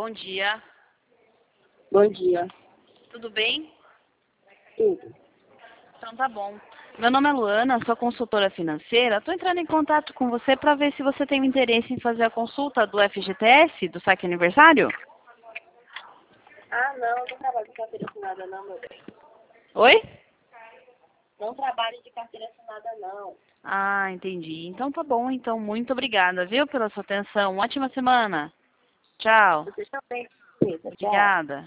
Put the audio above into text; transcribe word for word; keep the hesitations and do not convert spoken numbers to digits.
Bom dia. Bom dia. Tudo bem? Tudo. Então tá bom. Meu nome é Luana, sou consultora financeira. Estou entrando em contato com você para ver se você tem interesse em fazer a consulta do F G T S, do saque aniversário. Ah, não, não trabalho de carteira assinada não, meu bem. Oi? Não trabalho de carteira assinada não. Ah, entendi. Então tá bom. Então, muito obrigada, viu, pela sua atenção. Ótima semana. Tchau. Você também. Beleza, tchau. Obrigada.